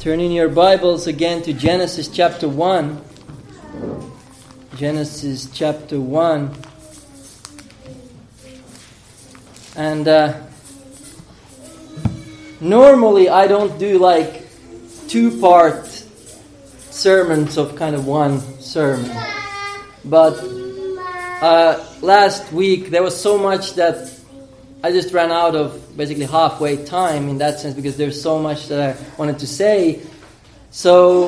Turn in your Bibles again to Genesis chapter 1. Genesis chapter 1. And normally I don't do like two-part sermons of kind of one sermon. But last week there was so much that I just ran out of basically halfway time in that sense, because there's so much that I wanted to say. So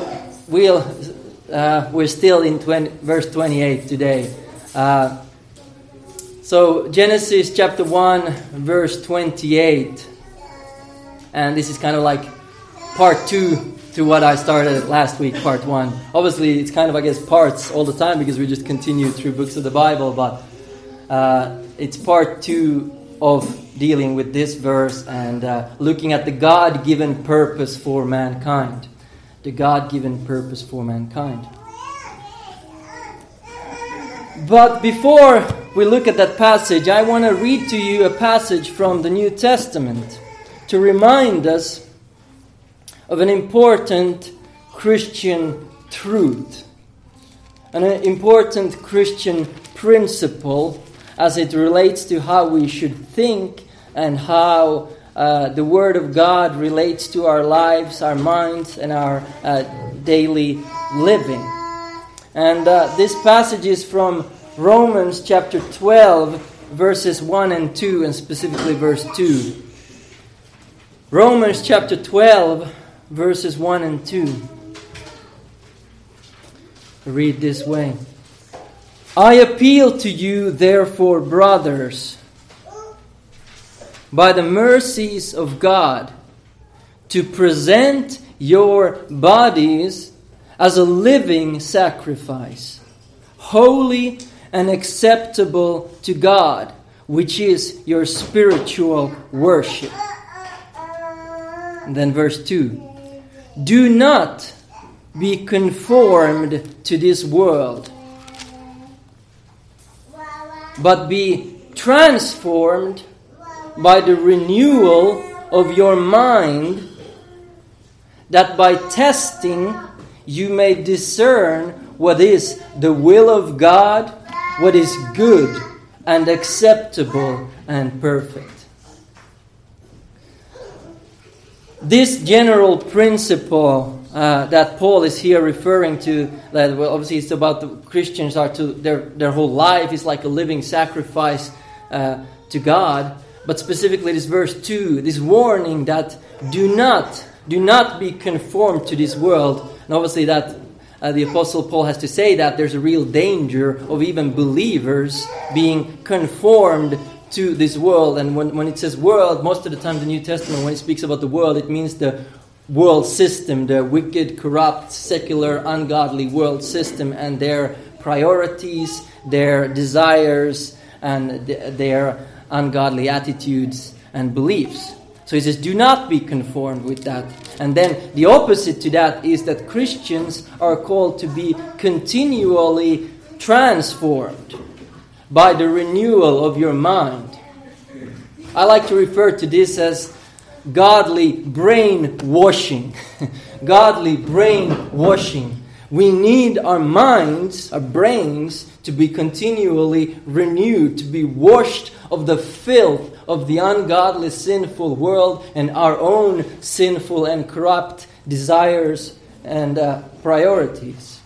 we're still in verse 28 today. So Genesis chapter 1, verse 28. And this is kind of like part 2 to what I started last week, part 1. Obviously, it's kind of, I guess, parts all the time because we just continue through books of the Bible. But it's part 2 of dealing with this verse and looking at the God-given purpose for mankind. The God-given purpose for mankind. But before we look at that passage, I want to read to you a passage from the New Testament to remind us of an important Christian truth, an important Christian principle as it relates to how we should think and how the Word of God relates to our lives, our minds, and our daily living. And this passage is from Romans chapter 12, verses 1 and 2, and specifically verse 2. Romans chapter 12, verses 1 and 2. I read this way. I appeal to you, therefore, brothers, by the mercies of God, to present your bodies as a living sacrifice, holy and acceptable to God, which is your spiritual worship. And then verse 2. Do not be conformed to this world, but be transformed by the renewal of your mind, that by testing you may discern what is the will of God, what is good and acceptable and perfect. This general principle that Paul is here referring to, that obviously it's about the Christians are to their whole life is like a living sacrifice to God. But specifically this verse 2, this warning that do not be conformed to this world. And obviously that the Apostle Paul has to say that there's a real danger of even believers being conformed to this world. And when it says world, most of the time the New Testament, when it speaks about the world, it means the world system, the wicked, corrupt, secular, ungodly world system, and their priorities, their desires, and their ungodly attitudes and beliefs. So he says, do not be conformed with that. And then the opposite to that is that Christians are called to be continually transformed by the renewal of your mind. I like to refer to this as godly brainwashing. Godly brainwashing. We need our minds, our brains, to be continually renewed, to be washed of the filth of the ungodly, sinful world and our own sinful and corrupt desires and priorities.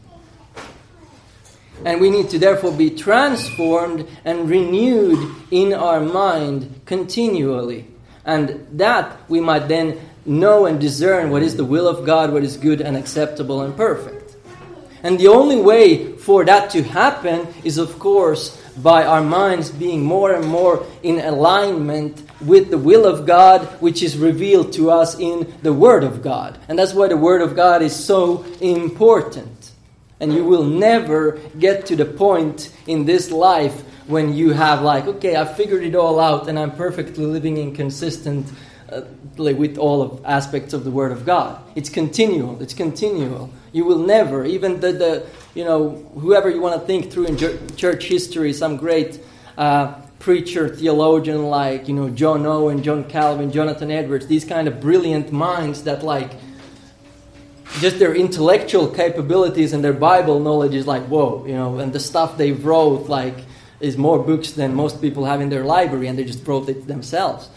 And we need to therefore be transformed and renewed in our mind continually. And that we might then know and discern what is the will of God, what is good and acceptable and perfect. And the only way for that to happen is, of course, by our minds being more and more in alignment with the will of God, which is revealed to us in the Word of God. And that's why the Word of God is so important. And you will never get to the point in this life when you have okay, I figured it all out and I'm perfectly living in consistent with all of aspects of the Word of God. It's continual. It's continual. You will never, even whoever you want to think through in church history, some great preacher, theologian like, John Owen, John Calvin, Jonathan Edwards, these kind of brilliant minds that just their intellectual capabilities and their Bible knowledge is like, whoa, and the stuff they wrote is more books than most people have in their library, and they just wrote it themselves.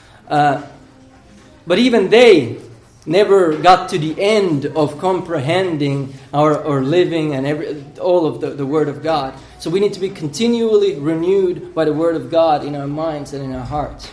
But even they never got to the end of comprehending or living and all of the Word of God. So we need to be continually renewed by the Word of God in our minds and in our hearts.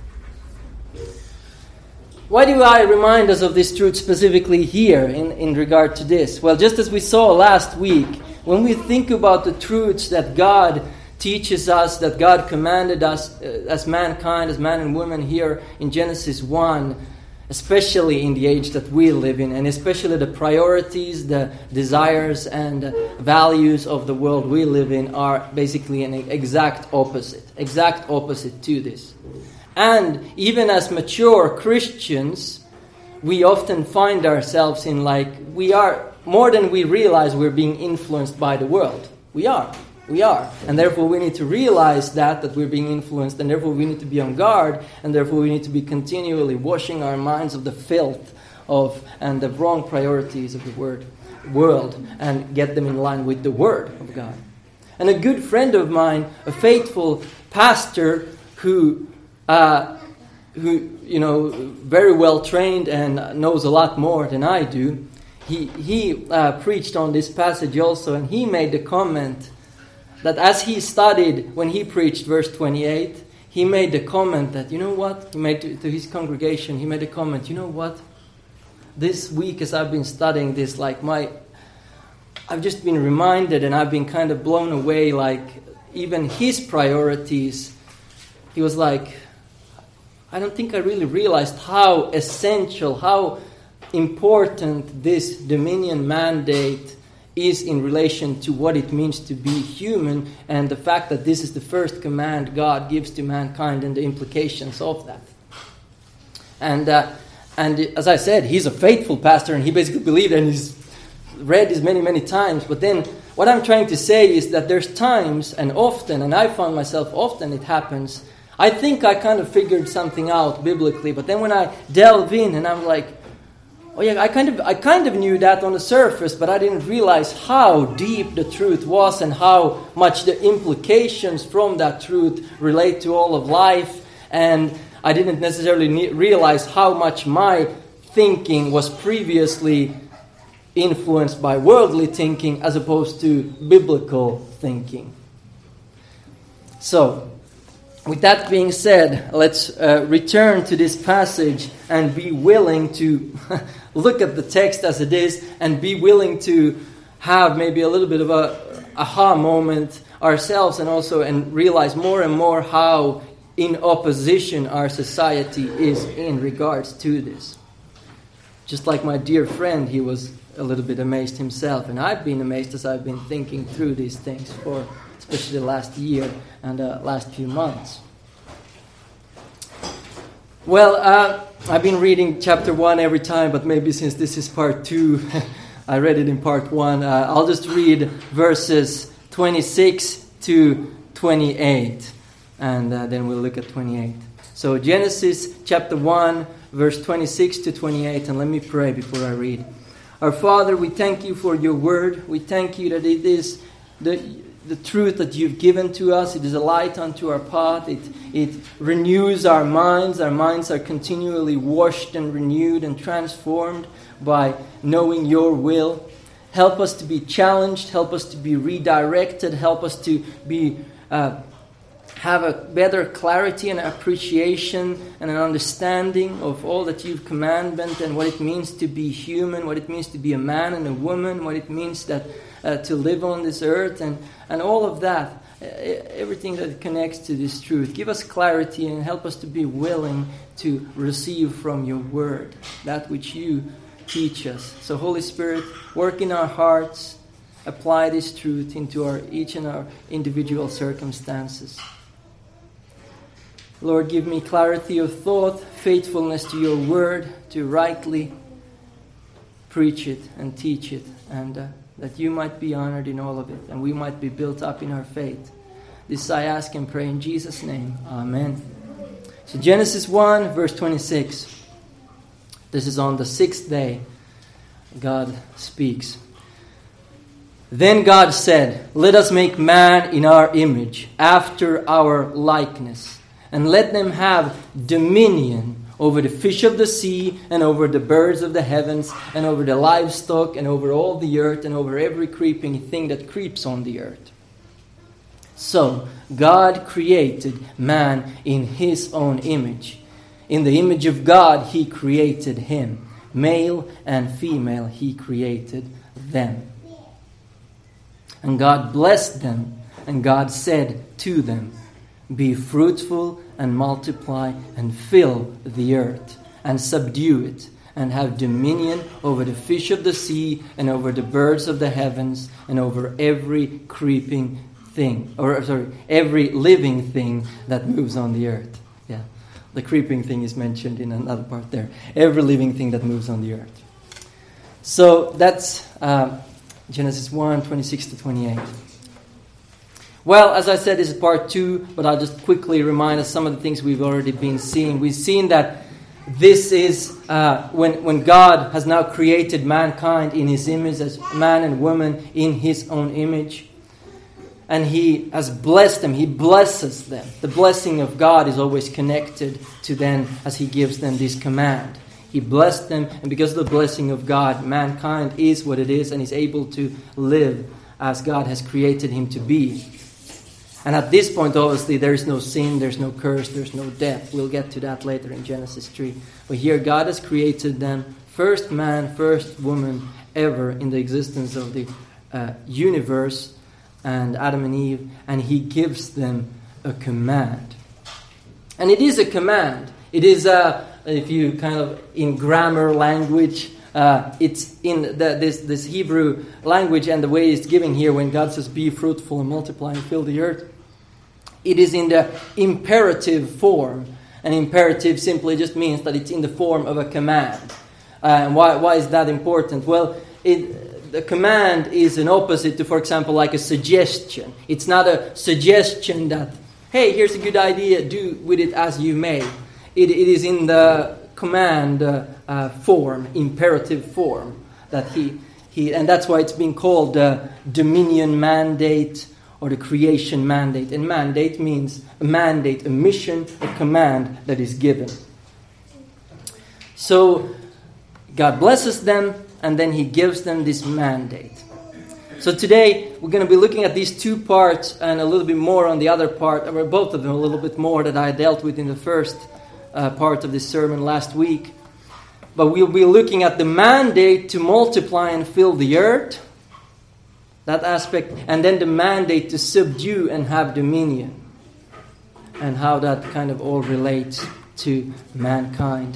Why do I remind us of this truth specifically here in regard to this? Well, just as we saw last week, when we think about the truths that God teaches us, that God commanded us as mankind, as man and woman here in Genesis 1, especially in the age that we live in, and especially the priorities, the desires, and values of the world we live in are basically an exact opposite to this. And even as mature Christians, we often find ourselves in we are, more than we realize, we're being influenced by the world. We are. And therefore we need to realize that we're being influenced, and therefore we need to be on guard, and therefore we need to be continually washing our minds of the filth and the wrong priorities of the world and get them in line with the Word of God. And a good friend of mine, a faithful pastor who very well trained and knows a lot more than I do, he preached on this passage also, and he made the comment that as he studied, when he preached verse 28, he made the comment that, he made to his congregation, he made the comment, this week as I've been studying this, I've just been reminded, and I've been kind of blown away, even his priorities. He was like, I don't think I really realized how essential, how important this dominion mandate is in relation to what it means to be human, and the fact that this is the first command God gives to mankind and the implications of that. And as I said, he's a faithful pastor, and he basically believed, and he's read this many, many times. But then what I'm trying to say is that there's times, and often, and I found myself often it happens, I think I kind of figured something out biblically, but then when I delve in and I'm like, oh yeah, I kind of knew that on the surface, but I didn't realize how deep the truth was and how much the implications from that truth relate to all of life. And I didn't necessarily realize how much my thinking was previously influenced by worldly thinking as opposed to biblical thinking. So, with that being said, let's return to this passage and be willing to look at the text as it is and be willing to have maybe a little bit of a aha moment ourselves, and realize more and more how in opposition our society is in regards to this. Just like my dear friend, he was a little bit amazed himself, and I've been amazed as I've been thinking through these things for especially the last year and the last few months. Well, I've been reading chapter 1 every time, but maybe since this is part 2, I read it in part 1. I'll just read verses 26 to 28, and then we'll look at 28. So Genesis chapter 1, verse 26 to 28, and let me pray before I read. Our Father, we thank you for your word. We thank you that it is the truth that you've given to us. It is a light unto our path. It renews our minds. Our minds are continually washed and renewed and transformed by knowing your will. Help us to be challenged. Help us to be redirected. Help us to be have a better clarity and appreciation and an understanding of all that you've commanded and what it means to be human, what it means to be a man and a woman, what it means that to live on this earth, and all of that, everything that connects to this truth. Give us clarity and help us to be willing to receive from your word that which you teach us. So Holy Spirit, work in our hearts, apply this truth into each and our individual circumstances. Lord, give me clarity of thought, faithfulness to your word, to rightly preach it and teach it, and that you might be honored in all of it, and we might be built up in our faith. This I ask and pray in Jesus' name. Amen. So Genesis 1, verse 26. This is on the 6th day. God speaks. Then God said, "Let us make man in our image, after our likeness, and let them have dominion over the fish of the sea, and over the birds of the heavens, and over the livestock, and over all the earth, and over every creeping thing that creeps on the earth." So God created man in his own image. In the image of God he created him. Male and female he created them. And God blessed them, and God said to them, "Be fruitful and multiply and fill the earth and subdue it, and have dominion over the fish of the sea and over the birds of the heavens and over every creeping thing, every living thing that moves on the earth." Yeah, the creeping thing is mentioned in another part there. Every living thing that moves on the earth. So that's Genesis 1, 26 to 28. Well, as I said, this is part 2, but I'll just quickly remind us some of the things we've already been seeing. We've seen that this is when God has now created mankind in his image, as man and woman in his own image. And he has blessed them. He blesses them. The blessing of God is always connected to them as he gives them this command. He blessed them, and because of the blessing of God, mankind is what it is and is able to live as God has created him to be. And at this point, obviously, there is no sin, there's no curse, there's no death. We'll get to that later in Genesis 3. But here, God has created them, first man, first woman ever in the existence of the universe, and Adam and Eve, and he gives them a command. And it is a command. It is if you kind of, in grammar language, it's in this Hebrew language, and the way it's given here when God says, "Be fruitful and multiply and fill the earth," it is in the imperative form. And imperative simply just means that it's in the form of a command. Why is that important? Well, the command is an opposite to, for example, like a suggestion. It's not a suggestion that, "Hey, here's a good idea, do with it as you may." It is in the command form, imperative form, that he, and that's why it's been called the dominion mandate or the creation mandate. And mandate means a mandate, a mission, a command that is given. So God blesses them, and then he gives them this mandate. So today we're going to be looking at these two parts and a little bit more on the other part, or both of them a little bit more, that I dealt with in the first part of this sermon last week. But we'll be looking at the mandate to multiply and fill the earth, that aspect, and then the mandate to subdue and have dominion, and how that kind of all relates to mankind.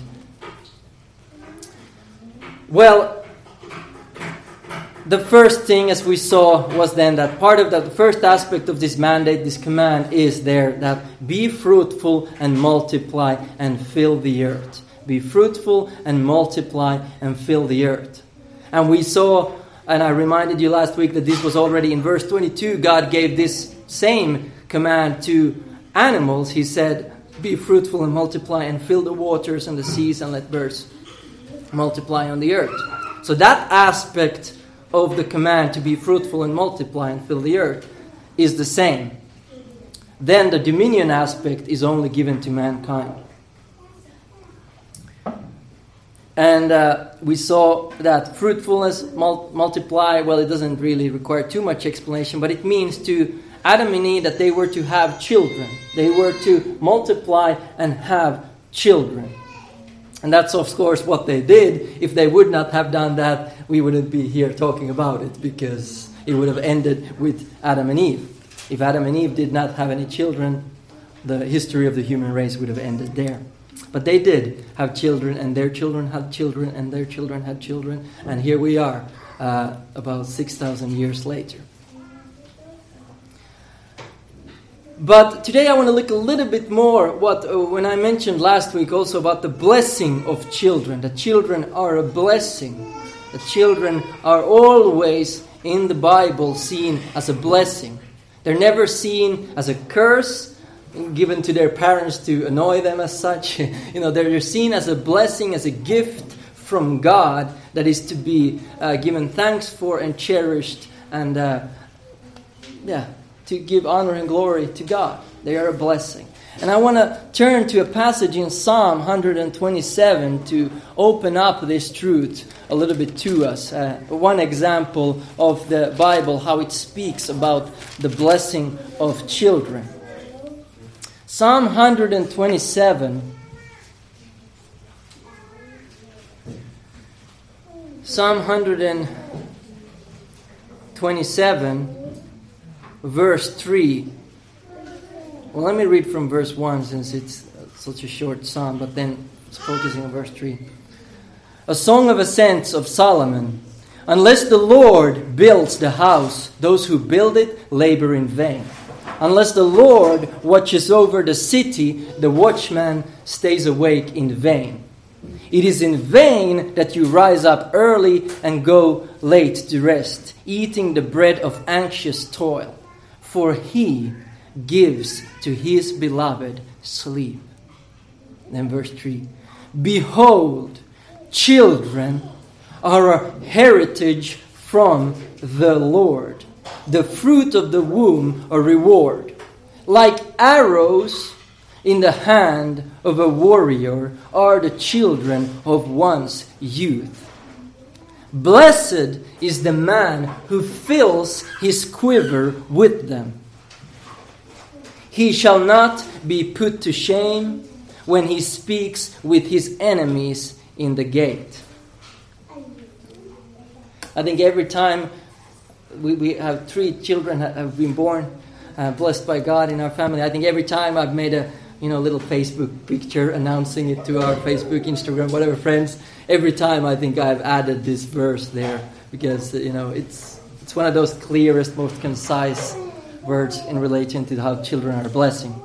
Well, the first thing, as we saw, was then that part of that, the first aspect of this mandate, this command, is there that be fruitful and multiply and fill the earth. Be fruitful and multiply and fill the earth. And we saw, and I reminded you last week that this was already in verse 22. God gave this same command to animals. He said, "Be fruitful and multiply and fill the waters and the seas, and let birds multiply on the earth." So that aspect of the command to be fruitful and multiply and fill the earth is the same. Then the dominion aspect is only given to mankind. And we saw that fruitfulness, multiply, well, it doesn't really require too much explanation, but it means to Adam and Eve that they were to have children. They were to multiply and have children. And that's, of course, what they did. If they would not have done that, we wouldn't be here talking about it, because it would have ended with Adam and Eve. If Adam and Eve did not have any children, the history of the human race would have ended there. But they did have children, and their children had children, and their children had children. And here we are, about 6,000 years later. But today I want to look a little bit more when I mentioned last week also about the blessing of children. The children are a blessing. The children are always in the Bible seen as a blessing. They're never seen as a curse given to their parents to annoy them as such. They're seen as a blessing, as a gift from God that is to be given thanks for and cherished, and to give honor and glory to God. They are a blessing. And I want to turn to a passage in Psalm 127 to open up this truth a little bit to us. One example of the Bible, how it speaks about the blessing of children. Psalm 127. Psalm 127, verse 3. Well, let me read from verse 1 since it's such a short psalm, but then it's focusing on verse 3. A song of ascents of Solomon. Unless the Lord builds the house, those who build it labor in vain. Unless the Lord watches over the city, the watchman stays awake in vain. It is in vain that you rise up early and go late to rest, eating the bread of anxious toil. For he gives to his beloved sleep. Then verse 3. Behold, children are a heritage from the Lord. The fruit of the womb a reward. Like arrows in the hand of a warrior are the children of one's youth. Blessed is the man who fills his quiver with them. He shall not be put to shame when he speaks with his enemies in the gate. I think every time we have 3 children have been born, blessed by God in our family, I think every time I've made a little Facebook picture announcing it to our Facebook, Instagram, whatever friends, every time I think I've added this verse there because, it's one of those clearest, most concise words in relation to how children are a blessing.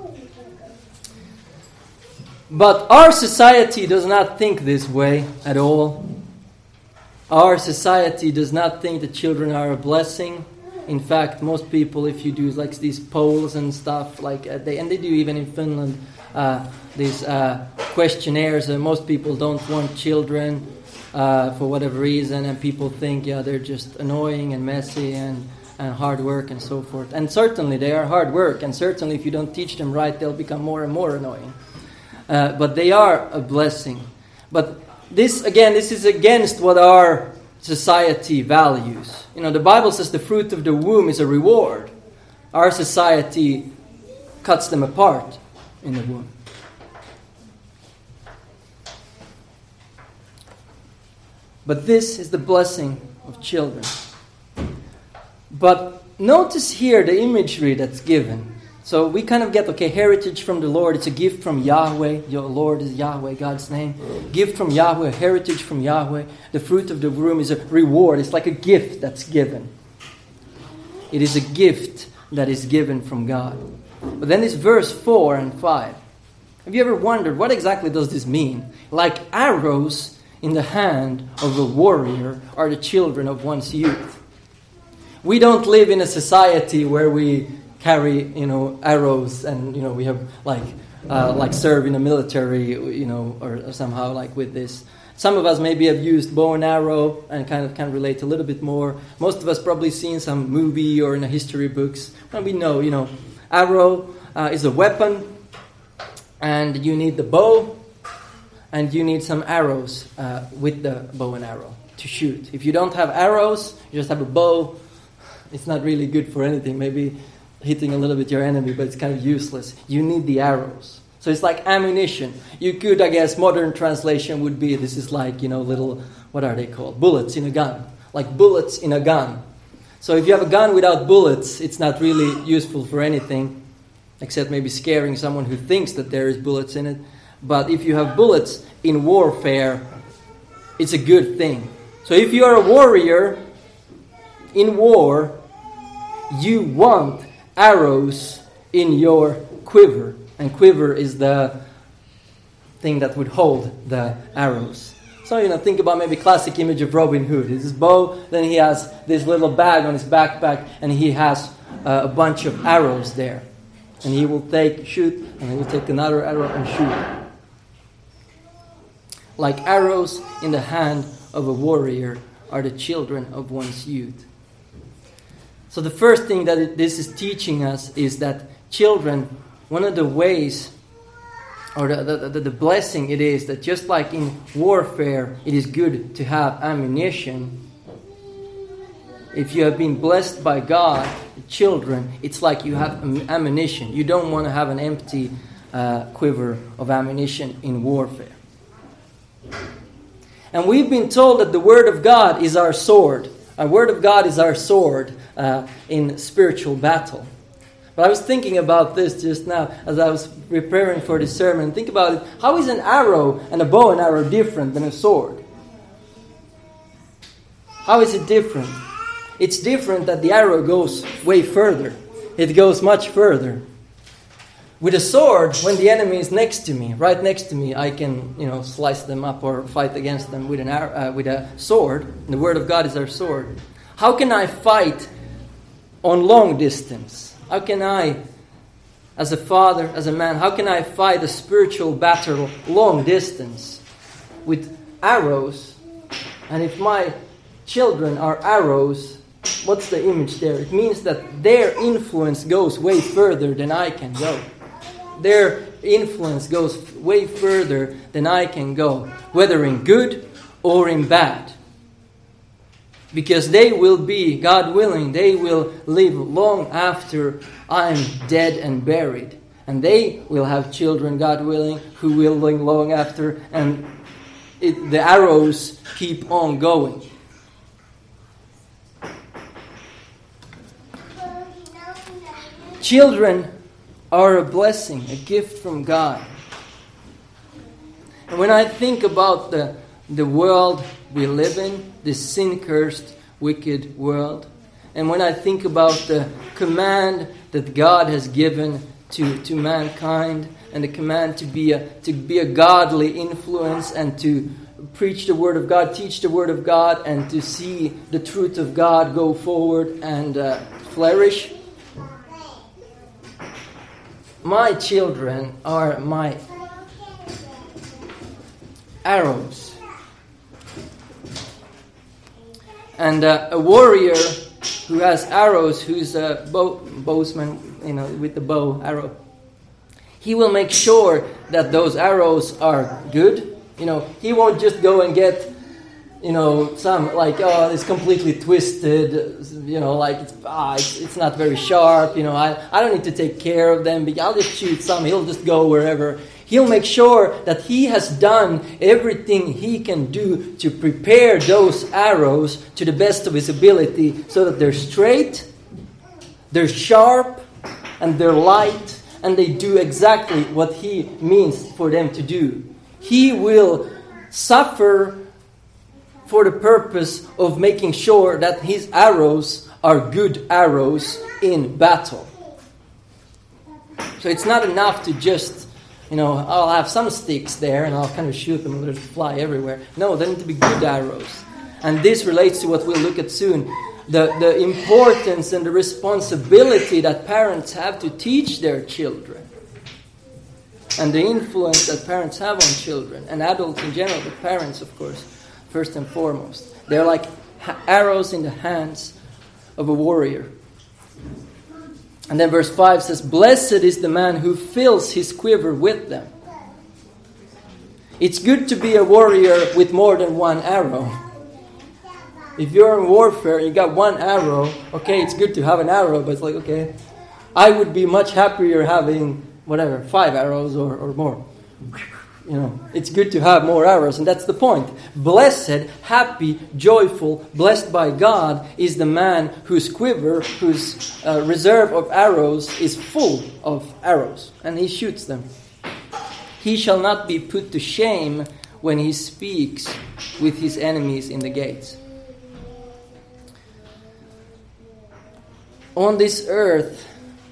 But our society does not think this way at all. Our society does not think that children are a blessing. In fact, most people, if you do like these polls and stuff, and they do even in Finland, these questionnaires, most people don't want children for whatever reason, and people think, they're just annoying and messy and hard work and so forth. And certainly they are hard work, and certainly if you don't teach them right, they'll become more and more annoying. But they are a blessing. But this is against what our society values. The Bible says the fruit of the womb is a reward. Our society cuts them apart in the womb. But this is the blessing of children. But notice here the imagery that's given. So we kind of get, heritage from the Lord. It's a gift from Yahweh. Your Lord is Yahweh, God's name. Gift from Yahweh, heritage from Yahweh. The fruit of the womb is a reward. It's like a gift that's given. It is a gift that is given from God. But then it's verse 4 and 5. Have you ever wondered, what exactly does this mean? Like arrows in the hand of a warrior are the children of one's youth. We don't live in a society where we carry, arrows and, we have like serve in the military, or somehow like with this. Some of us maybe have used bow and arrow and kind of can relate a little bit more. Most of us probably seen some movie or in the history books. And we know, arrow is a weapon, and you need the bow, and you need some arrows with the bow and arrow to shoot. If you don't have arrows, you just have a bow, it's not really good for anything. Maybe hitting a little bit your enemy, but it's kind of useless. You need the arrows. So it's like ammunition. You could, I guess, modern translation would be, this is like, little, what are they called? Bullets in a gun. Like bullets in a gun. So if you have a gun without bullets, it's not really useful for anything, except maybe scaring someone who thinks that there is bullets in it. But if you have bullets in warfare, it's a good thing. So if you are a warrior in war, you want arrows in your quiver. And quiver is the thing that would hold the arrows. So, think about maybe classic image of Robin Hood. His bow, then he has this little bag on his backpack, and he has a bunch of arrows there. And he will shoot, and he will take another arrow and shoot. like arrows in the hand of a warrior are the children of one's youth. So the first thing that this is teaching us is that children, one of the ways, or the blessing it is, that just like in warfare, it is good to have ammunition. If you have been blessed by God, children, it's like you have ammunition. You don't want to have an empty quiver of ammunition in warfare. And we've been told that the Word of God is our sword. Our Word of God is our sword in spiritual battle. But I was thinking about this just now as I was preparing for this sermon. Think about it. How is an arrow and a bow and arrow different than a sword? How is it different? It's different that the arrow goes way further. It goes much further. With a sword, when the enemy is next to me, right next to me, I can, slice them up or fight against them with a sword. And the Word of God is our sword. How can I fight on long distance? How can I, as a father, as a man, how can I fight a spiritual battle long distance with arrows? And if my children are arrows, what's the image there? It means that their influence goes way further than I can go. Their influence goes way further than I can go, whether in good or in bad. Because they will be, God willing, they will live long after I'm dead and buried. And they will have children, God willing, who will live long after, and the arrows keep on going. Children are a blessing, a gift from God. And when I think about the world we live in, this sin-cursed, wicked world, and when I think about the command that God has given to mankind, and the command to be a godly influence and to preach the Word of God, teach the Word of God, and to see the truth of God go forward and flourish, my children are my arrows. And a warrior who has arrows, who's a bowsman, with the bow, arrow, he will make sure that those arrows are good. He won't just go and get, some it's completely twisted, it's not very sharp, I don't need to take care of them, I'll just shoot some, he'll just go wherever. He'll make sure that he has done everything he can do to prepare those arrows to the best of his ability so that they're straight, they're sharp, and they're light, and they do exactly what he means for them to do. He will suffer for the purpose of making sure that his arrows are good arrows in battle. So it's not enough to just, I'll have some sticks there and I'll kind of shoot them and they'll fly everywhere. No, they need to be good arrows. And this relates to what we'll look at soon. The importance and the responsibility that parents have to teach their children. And the influence that parents have on children. And adults in general, but parents, of course, first and foremost. They're like arrows in the hands of a warrior. And then verse 5 says, "Blessed is the man who fills his quiver with them." It's good to be a warrior with more than one arrow. If you're in warfare and you got one arrow, okay, it's good to have an arrow, but it's like, okay, I would be much happier having, 5 arrows or more. It's good to have more arrows, and that's the point. Blessed, happy, joyful, blessed by God is the man whose quiver, whose reserve of arrows is full of arrows, and he shoots them. He shall not be put to shame when he speaks with his enemies in the gates. On this earth,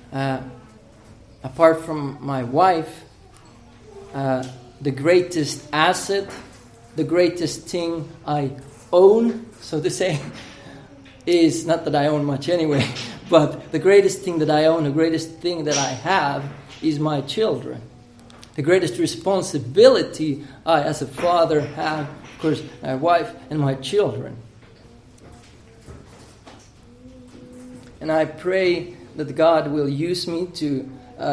apart from my wife, the greatest asset, the greatest thing I own, so to say, is, not that I own much anyway, but the greatest thing that I own, the greatest thing that I have is my children. The greatest responsibility I, as a father, have, of course, my wife and my children. And I pray that God will use me to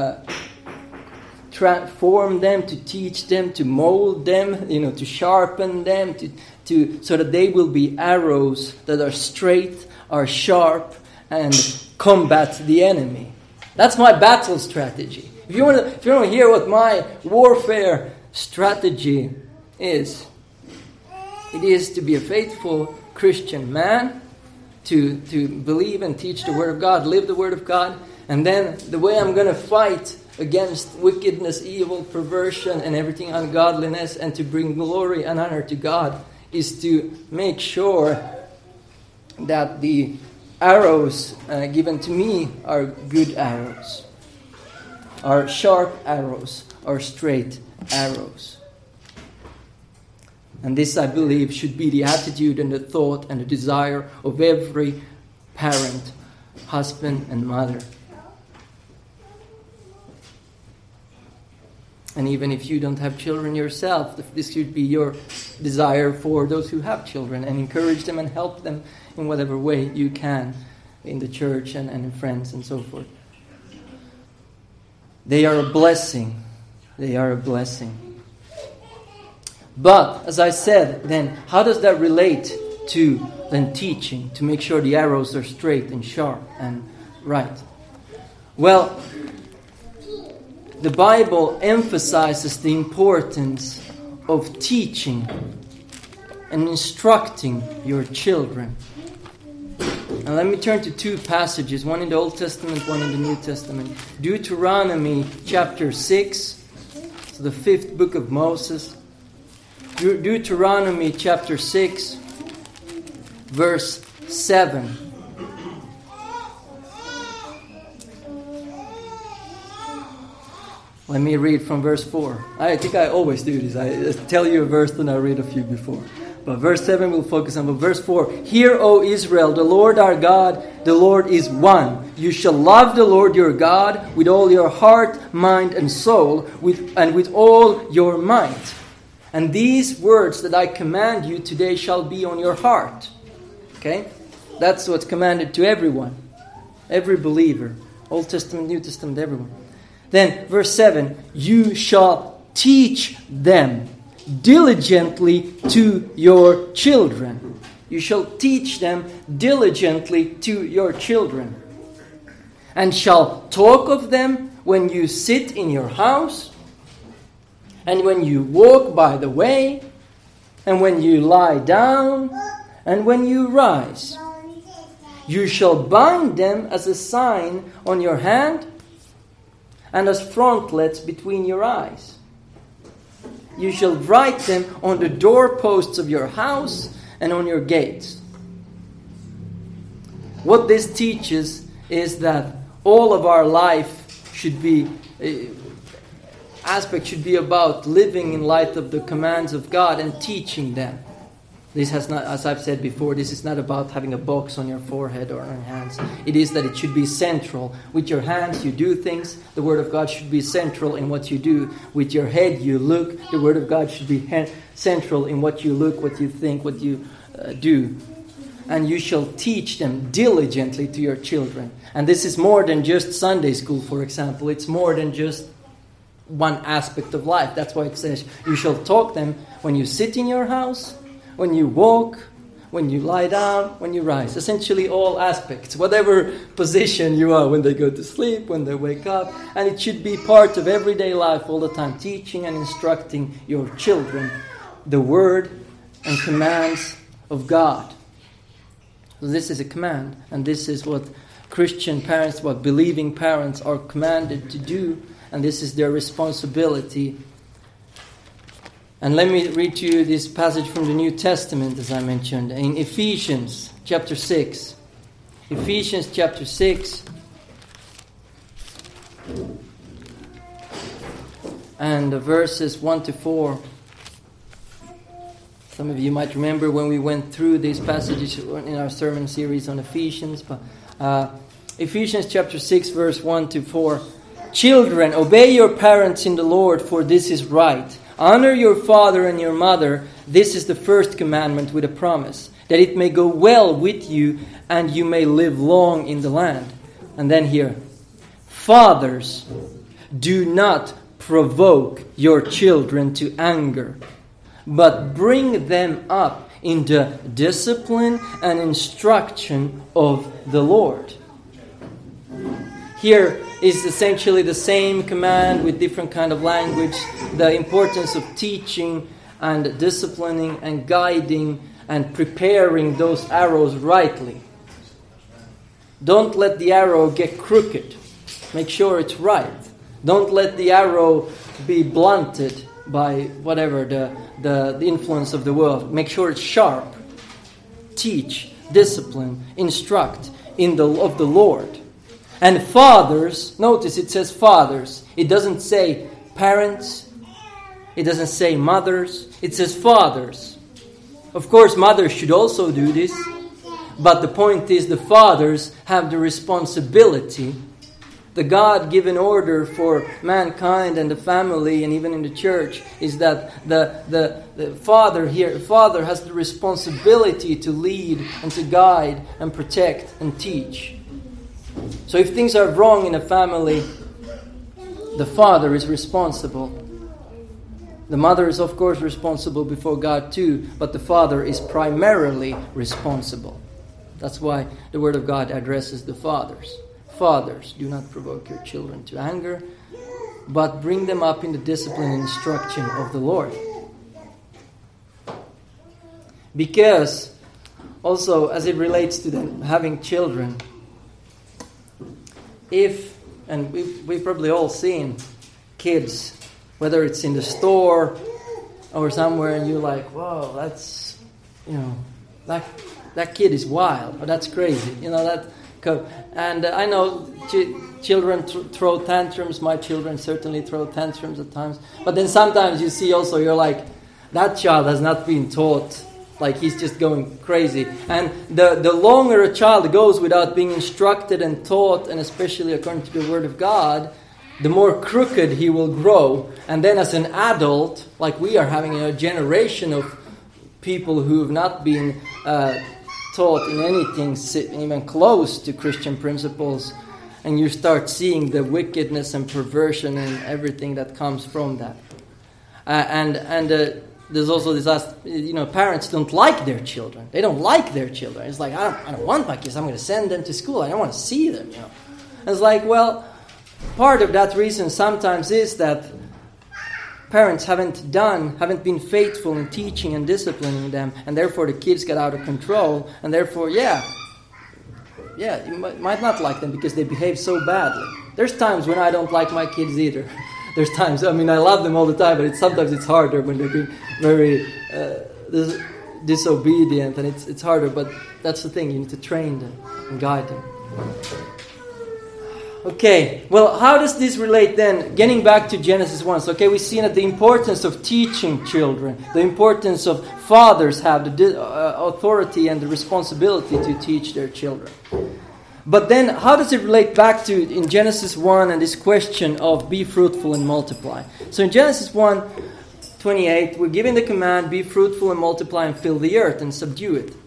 transform them, to teach them, to mold them, to sharpen them, so that they will be arrows that are straight, are sharp, and combat the enemy. That's my battle strategy. If you want to hear what my warfare strategy is, it is to be a faithful Christian man, to believe and teach the Word of God, live the Word of God, and then the way I'm going to fight against wickedness, evil, perversion, and everything ungodliness, and to bring glory and honor to God, is to make sure that the arrows given to me are good arrows, are sharp arrows, are straight arrows. And this, I believe, should be the attitude and the thought and the desire of every parent, husband and mother. And even if you don't have children yourself, this should be your desire for those who have children, and encourage them and help them in whatever way you can in the church and in friends and so forth. They are a blessing. They are a blessing. But, as I said, then, how does that relate to then teaching, to make sure the arrows are straight and sharp and right? Well, the Bible emphasizes the importance of teaching and instructing your children. And let me turn to two passages, one in the Old Testament, one in the New Testament. Deuteronomy chapter 6, so the 5th book of Moses. Deuteronomy chapter 6, verse 7. Let me read from verse 4. I think I always do this. I tell you a verse, then I read a few before. But verse 7 we'll focus on. But verse 4, Hear, O Israel, the Lord our God, the Lord is one. You shall love the Lord your God with all your heart, mind, and soul, and with all your might. And these words that I command you today shall be on your heart. Okay? That's what's commanded to everyone. Every believer. Old Testament, New Testament, everyone. Then, verse 7, You shall teach them diligently to your children. You shall teach them diligently to your children. And shall talk of them when you sit in your house, and when you walk by the way, and when you lie down, and when you rise. You shall bind them as a sign on your hand, and as frontlets between your eyes. You shall write them on the doorposts of your house and on your gates. What this teaches is that all of our life should be, aspect should be about living in light of the commands of God and teaching them. This has not, as I've said before, this is not about having a box on your forehead or on your hands. It is that it should be central. With your hands, you do things. The Word of God should be central in what you do. With your head, you look. The Word of God should be central in what you look, what you think, what you do. And you shall teach them diligently to your children. And this is more than just Sunday school, for example. It's more than just one aspect of life. That's why it says, you shall talk them when you sit in your house, when you walk, when you lie down, when you rise. Essentially all aspects, whatever position you are, when they go to sleep, when they wake up. And it should be part of everyday life all the time, teaching and instructing your children the word and commands of God. So this is a command, and this is what Christian parents, what believing parents are commanded to do, and this is their responsibility. And let me read to you this passage from the New Testament, as I mentioned, in Ephesians chapter 6. Ephesians chapter 6. And the verses 1 to 4. Some of you might remember when we went through these passages in our sermon series on Ephesians. But Ephesians chapter 6, verse 1 to 4. Children, obey your parents in the Lord, for this is right. Honor your father and your mother. This is the first commandment with a promise, that it may go well with you and you may live long in the land. And then here, fathers, do not provoke your children to anger, but bring them up in the discipline and instruction of the Lord. Here is essentially the same command with different kind of language. The importance of teaching and disciplining and guiding and preparing those arrows rightly. Don't let the arrow get crooked. Make sure it's right. Don't let the arrow be blunted by whatever the influence of the world. Make sure it's sharp. Teach, discipline, instruct of the Lord. And fathers, notice it says fathers. It doesn't say parents. It doesn't say mothers. It says fathers. Of course, mothers should also do this. But the point is the fathers have the responsibility. The God-given order for mankind and the family and even in the church is that the father has the responsibility to lead and to guide and protect and teach. So if things are wrong in a family, the father is responsible. The mother is of course responsible before God too, but the father is primarily responsible. That's why the Word of God addresses the fathers. Fathers, do not provoke your children to anger, but bring them up in the discipline and instruction of the Lord. Because also as it relates to them having children, and we've probably all seen kids, whether it's in the store or somewhere, and you're like, whoa, that's, that kid is wild, or that's crazy, and I know children throw tantrums. My children certainly throw tantrums at times. But then sometimes you see also, you're like, that child has not been taught. Like he's just going crazy. And the longer a child goes without being instructed and taught, and especially according to the Word of God, the more crooked he will grow. And then as an adult, like we are having a generation of people who have not been taught in anything even close to Christian principles, and you start seeing the wickedness and perversion and everything that comes from that. There's also this, parents don't like their children. They don't like their children. It's like, I don't want my kids. I'm going to send them to school. I don't want to see them, And it's like, well, part of that reason sometimes is that parents haven't been faithful in teaching and disciplining them, and therefore the kids get out of control, and therefore, you might not like them because they behave so badly. There's times when I don't like my kids either. There's times, I love them all the time, but sometimes it's harder when they're being very disobedient, and it's harder, but that's the thing, you need to train them and guide them. Okay, well, how does this relate then? Getting back to Genesis 1. So, we've seen that the importance of teaching children, the importance of fathers have the authority and the responsibility to teach their children. But then, how does it relate back to in Genesis 1 and this question of be fruitful and multiply? So in Genesis 1:28, we're given the command, be fruitful and multiply and fill the earth and subdue it.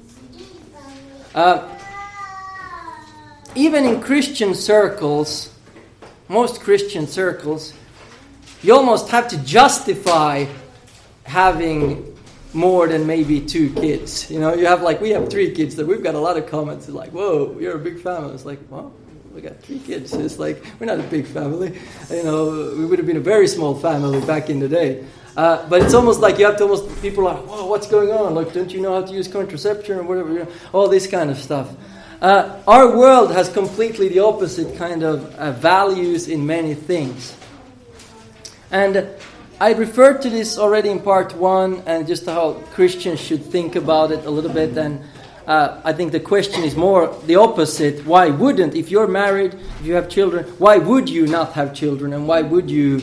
Even in Christian circles, most Christian circles, you almost have to justify having more than maybe 2 kids. You have we have 3 kids, that we've got a lot of comments like, whoa, you're a big family. It's like, well, we got 3 kids. It's like, we're not a big family. We would have been a very small family back in the day. But it's almost like people are like, whoa, what's going on? Like, don't you know how to use contraception or whatever? All this kind of stuff. Our world has completely the opposite kind of values in many things. And I referred to this already in part 1, and just how Christians should think about it a little bit. And I think the question is more the opposite. Why wouldn't, if you're married, if you have children, why would you not have children? And why would you,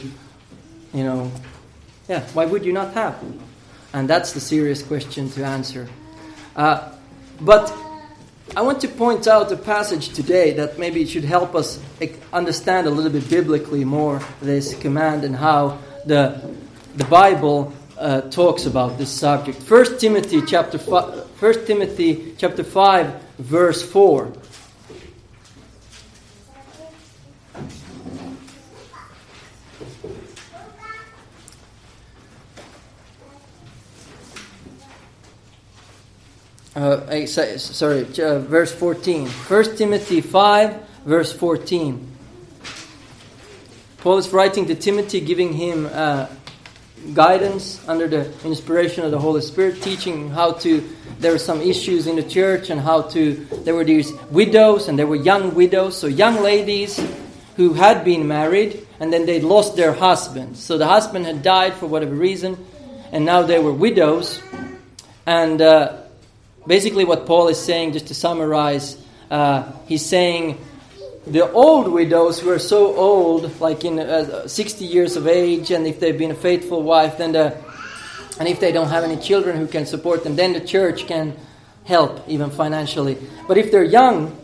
why would you not have? And that's the serious question to answer. But I want to point out a passage today that maybe should help us understand a little bit biblically more this command and how the Bible talks about this subject. 1 Timothy chapter 5, verse 4. Verse 14. 1 Timothy 5, verse 14. Paul is writing to Timothy, giving him guidance under the inspiration of the Holy Spirit, teaching how to. There were some issues in the church, and there were these widows, and there were young widows, so young ladies who had been married, and then they lost their husbands. So the husband had died for whatever reason, and now they were widows, and basically what Paul is saying, just to summarize, he's saying the old widows who are so old, like in 60 years of age, and if they've been a faithful wife, and if they don't have any children who can support them, then the church can help even financially. But if they're young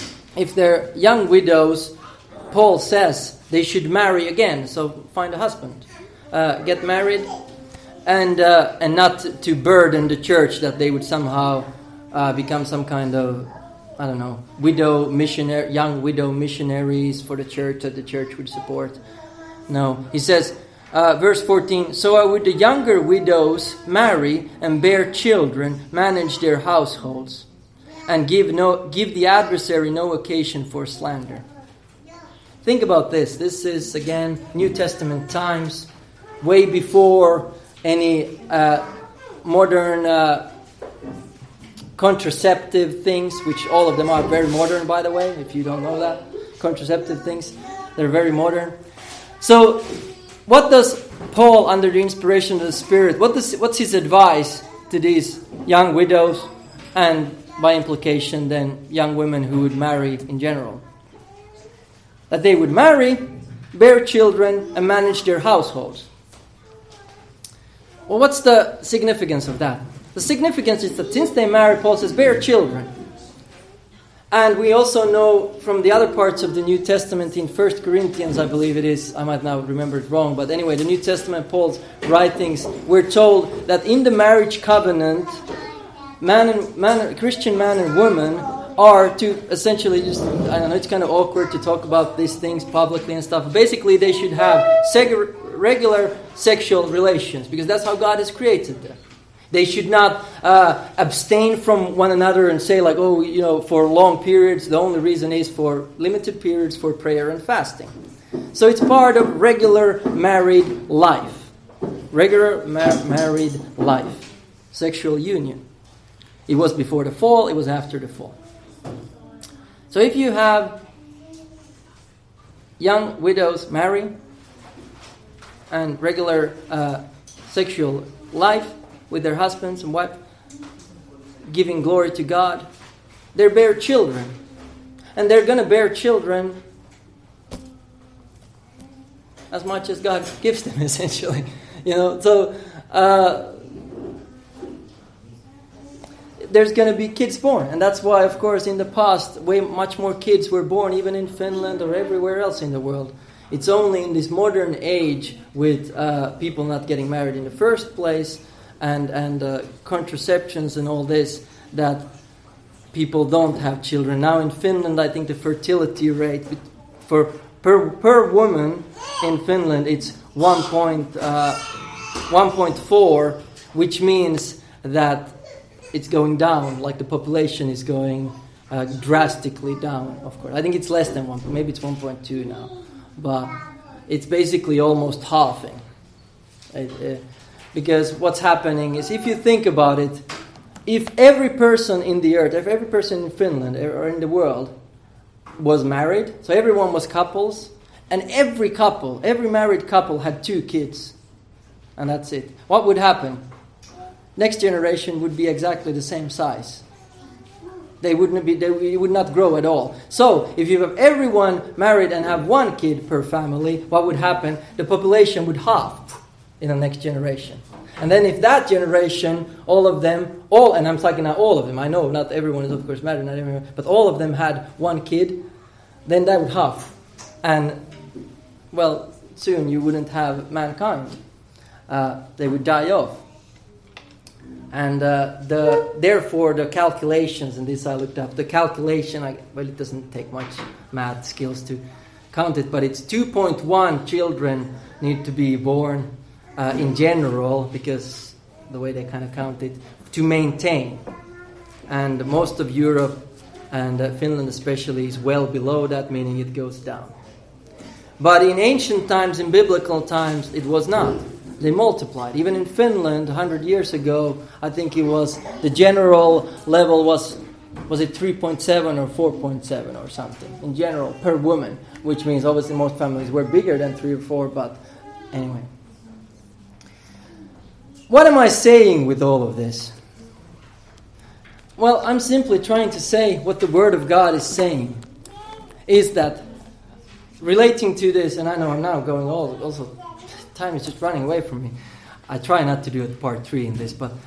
widows, Paul says they should marry again. So find a husband, get married. And not to burden the church that they would somehow become some kind of, I don't know, young widow missionaries for the church that the church would support. No, he says, verse 14, so would the younger widows marry and bear children, manage their households, and give the adversary no occasion for slander. Think about this. This is, again, New Testament times, way before any modern contraceptive things, which all of them are very modern, by the way, if you don't know that. Contraceptive things, they're very modern. So, what does Paul, under the inspiration of the Spirit, what's his advice to these young widows, and by implication then young women who would marry in general? That they would marry, bear children, and manage their households. Well, what's the significance of that? The significance is that since they marry, Paul says, bear children. And we also know from the other parts of the New Testament, in 1 Corinthians, I believe it is, I might now remember it wrong, but anyway, the New Testament, Paul's writings, we're told that in the marriage covenant, Christian man and woman are to essentially just, I don't know, it's kind of awkward to talk about these things publicly and stuff. Basically, they should have regular sexual relations, because that's how God has created them. They should not abstain from one another and say, like, for long periods, the only reason is for limited periods for prayer and fasting. So it's part of regular married life. Regular married life. Sexual union. It was before the fall, it was after the fall. So if you have young widows marry and regular sexual life with their husbands and wife, giving glory to God, they bear children. And they're going to bear children as much as God gives them, essentially. So there's going to be kids born. And that's why, of course, in the past, much more kids were born, even in Finland or everywhere else in the world. It's only in this modern age, with people not getting married in the first place, and contraceptions and all this, that people don't have children. Now in Finland, I think the fertility rate per woman in Finland, it's 1.4, which means that it's going down, like the population is going drastically down, of course. I think it's less than 1, maybe it's 1.2 now. But it's basically almost halving. Because what's happening is, if you think about it, if every person in the earth, if every person in Finland or in the world was married, so everyone was couples, and every married couple had 2 kids, and that's it, what would happen? Next generation would be exactly the same size. They would not grow at all. So, if you have everyone married and have 1 kid per family, what would happen? The population would halve. in the next generation. And then if that generation, and I'm talking now all of them, I know not everyone is of course married, not everyone, but all of them had one kid, then that would half. And, well, soon you wouldn't have mankind. They would die off. And therefore the calculations, and this I looked up, the calculation, it doesn't take much math skills to count it, but it's 2.1 children need to be born in general, because the way they kind of count it, to maintain. And most of Europe, and Finland especially, is well below that, meaning it goes down. But in ancient times, in biblical times, it was not. They multiplied. Even in Finland, 100 years ago, I think it was, the general level was it 3.7 or 4.7 or something, in general, per woman, which means obviously most families were bigger than 3 or 4, but anyway. What am I saying with all of this? Well, I'm simply trying to say what the Word of God is saying, is that relating to this, and I know I'm now going also time is just running away from me. I try not to do it part 3 in this, but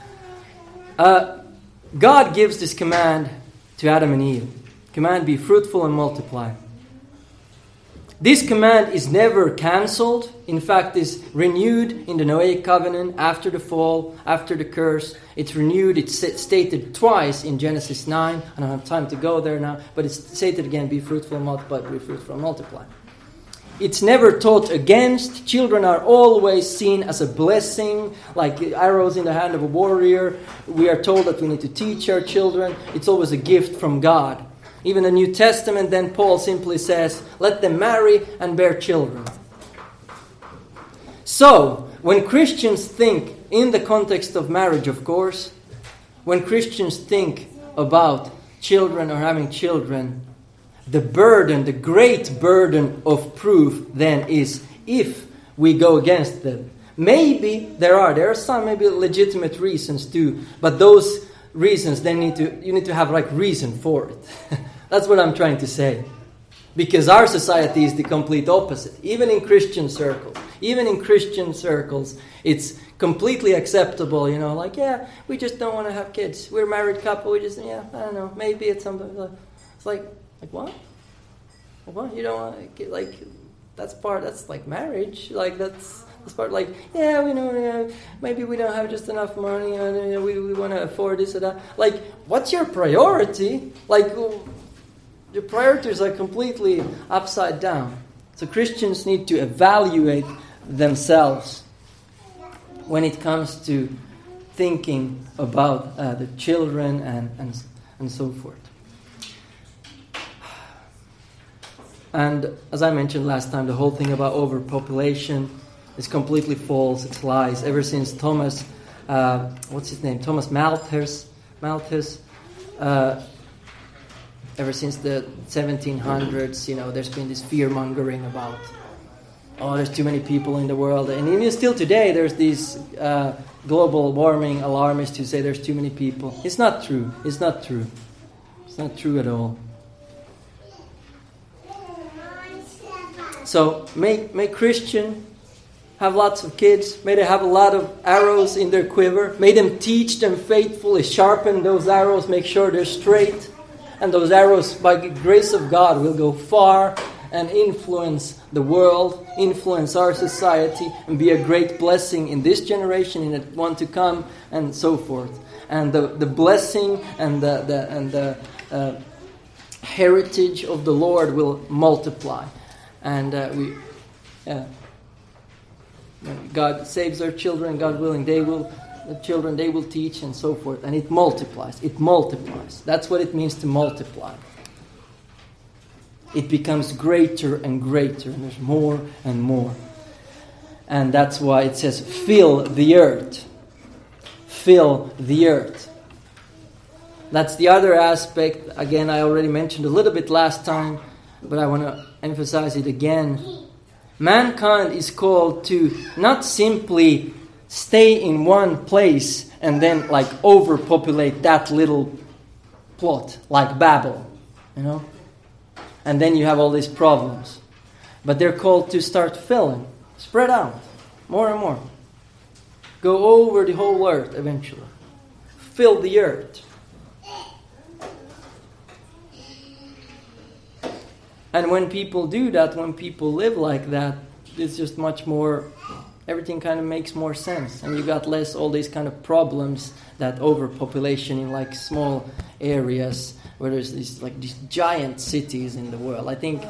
God gives this command to Adam and Eve. Command, be fruitful and multiply. This command is never cancelled. In fact, is renewed in the Noahic covenant after the fall, after the curse. It's renewed, it's stated twice in Genesis 9. I don't have time to go there now, but it's stated again, be fruitful and multiply, be fruitful and multiply. It's never taught against. Children are always seen as a blessing, like arrows in the hand of a warrior. We are told that we need to teach our children. It's always a gift from God. Even the New Testament, then Paul simply says, let them marry and bear children. So, when Christians think, in the context of marriage, of course, when Christians think about children or having children, the burden, the great burden of proof then is if we go against them. Maybe there are some maybe legitimate reasons too, but those reasons then you need to have like reason for it. That's what I'm trying to say. Because our society is the complete opposite. Even in Christian circles, it's completely acceptable, like, yeah, we just don't want to have kids. We're a married couple, I don't know, maybe it's something. It's like what? What? You don't want to, like, that's like marriage. Like, that's part, like, yeah, we know, maybe we don't have just enough money, and we want to afford this or that. Like, what's your priority? Like, your priorities are completely upside down. So Christians need to evaluate themselves when it comes to thinking about the children and so forth. And as I mentioned last time, the whole thing about overpopulation is completely false. It's lies. Ever since Thomas, Thomas Malthus, ever since the 1700s, there's been this fear-mongering about, there's too many people in the world. And even still today, there's these global warming alarmists who say there's too many people. It's not true. It's not true. It's not true at all. So may Christian have lots of kids. May they have a lot of arrows in their quiver. May them teach them faithfully, sharpen those arrows, make sure they're straight. And those arrows, by the grace of God, will go far and influence the world, influence our society, and be a great blessing in this generation, in the one to come, and so forth. And the blessing and the heritage of the Lord will multiply. And when God saves our children, God willing, they will teach and so forth. And it multiplies. It multiplies. That's what it means to multiply. It becomes greater and greater, and there's more and more. And that's why it says, fill the earth. Fill the earth. That's the other aspect. Again, I already mentioned a little bit last time, but I want to emphasize it again. Mankind is called to not simply stay in one place and then like overpopulate that little plot like Babel, and then you have all these problems. But they're called to start filling, spread out more and more. go over the whole earth eventually. Fill the earth. And when people do that, when people live like that, it's just much more, everything kind of makes more sense. And you got less all these kind of problems that overpopulation in like small areas where there's these giant cities in the world. I think,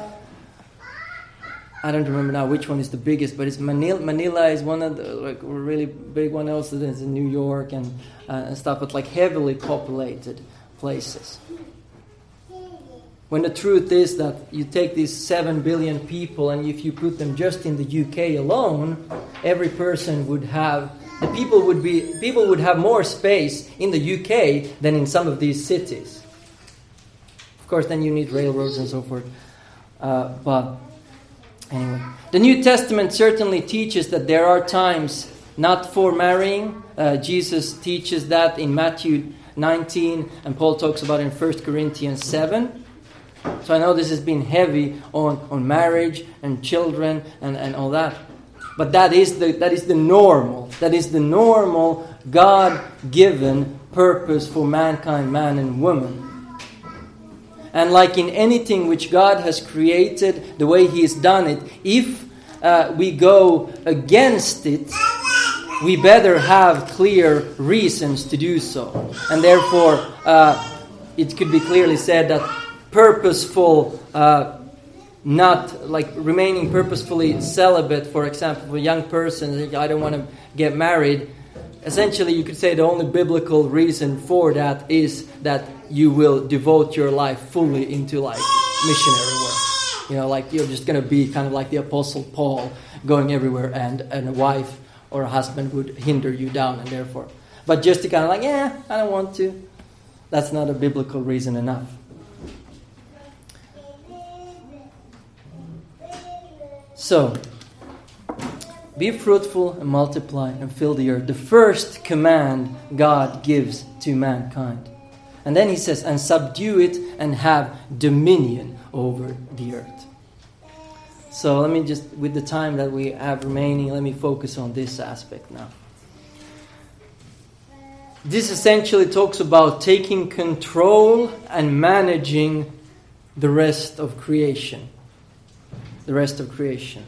I don't remember now which one is the biggest, but it's Manila is one of the like really big one. Also, there's in New York and stuff, but like heavily populated places. When the truth is that you take these 7 billion people and if you put them just in the UK alone, every person would have, people would have more space in the UK than in some of these cities. Of course, then you need railroads and so forth. But anyway, the New Testament certainly teaches that there are times not for marrying. Jesus teaches that in Matthew 19, and Paul talks about it in 1 Corinthians 7. So I know this has been heavy on marriage and children and all that. But that is the normal. That is the normal God-given purpose for mankind, man and woman. And like in anything which God has created, the way He has done it, if we go against it, we better have clear reasons to do so. And therefore, it could be clearly said that purposeful, not like remaining purposefully celibate, for example, for a young person, I don't want to get married. Essentially, you could say the only biblical reason for that is that you will devote your life fully into like missionary work. You know, like you're just going to be kind of like the Apostle Paul, going everywhere, and a wife or a husband would hinder you down, and therefore. But just to kind of like, I don't want to. That's not a biblical reason enough. So, be fruitful and multiply and fill the earth. The first command God gives to mankind. And then He says, and subdue it and have dominion over the earth. So let me just, with the time that we have remaining, let me focus on this aspect now. This essentially talks about taking control and managing the rest of creation. The rest of creation.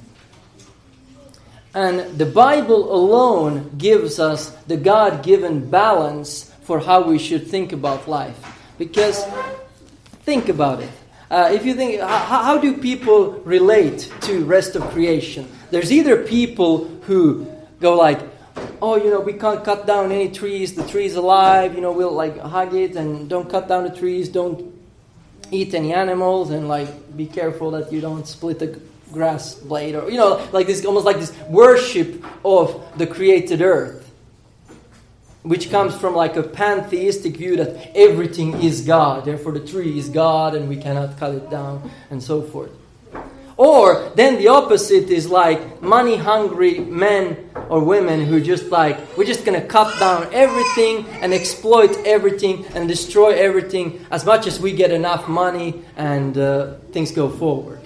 And the Bible alone gives us the God-given balance for how we should think about life. Because, think about it. If you think, how do people relate to rest of creation? There's either people who go like, we can't cut down any trees, the tree's alive, we'll like hug it and don't cut down the trees, don't eat any animals, and like be careful that you don't split a grass blade, or like this, almost like this worship of the created earth, which comes from like a pantheistic view that everything is God, therefore the tree is God and we cannot cut it down, and so forth. Or then the opposite is like money hungry men or women who just like, we're just going to cut down everything and exploit everything and destroy everything as much as we get enough money, and things go forward.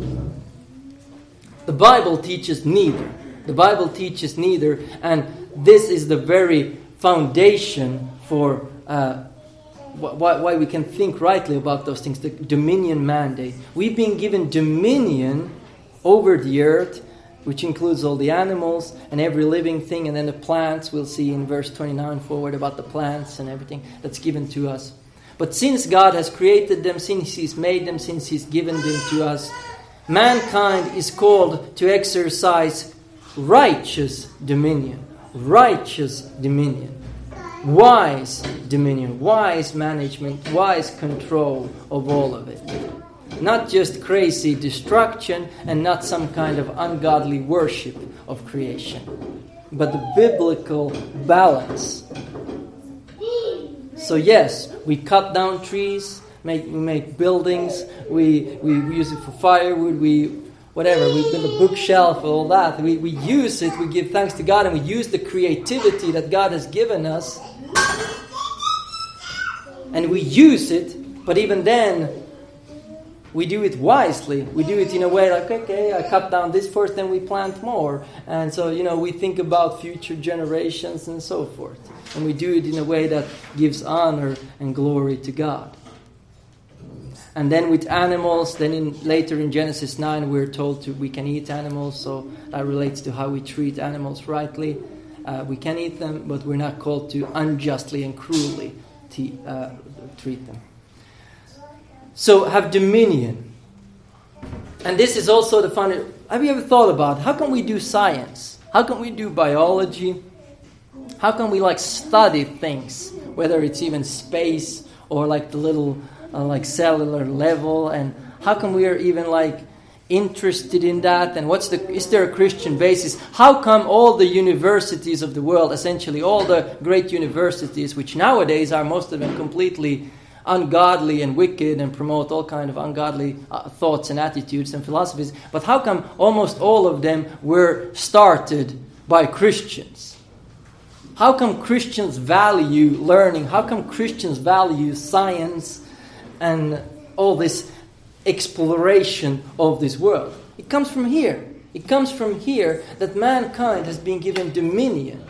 The Bible teaches neither. The Bible teaches neither, and this is the very foundation for why we can think rightly about those things, the dominion mandate. We've been given dominion over the earth, which includes all the animals and every living thing, and then the plants. We'll see in verse 29 forward about the plants and everything that's given to us. But since God has created them, since He's made them, since He's given them to us, mankind is called to exercise righteous dominion. Righteous dominion. Wise dominion, wise management, wise control of all of it. Not just crazy destruction and not some kind of ungodly worship of creation, but the biblical balance. So yes, we cut down trees, we make buildings, we use it for firewood, we build a bookshelf, all that. We use it, we give thanks to God, and we use the creativity that God has given us. And we use it, but even then, we do it wisely. We do it in a way like, okay, I cut down this first, then we plant more. And so, we think about future generations and so forth. And we do it in a way that gives honor and glory to God. And then with animals, later in Genesis 9, we're told we can eat animals. So that relates to how we treat animals rightly. We can eat them, but we're not called to unjustly and cruelly treat them. So have dominion. And this is also the fun. Have you ever thought about how can we do science? How can we do biology? How can we study things, whether it's even space or the little cellular level? And how come we are even interested in that? And is there a Christian basis? How come all the universities of the world, essentially all the great universities, which nowadays are most of them completely ungodly and wicked and promote all kind of ungodly thoughts and attitudes and philosophies, but how come almost all of them were started by Christians? How come Christians value learning? How come Christians value science and all this exploration of this world? It comes from here. It comes from here that mankind has been given dominion.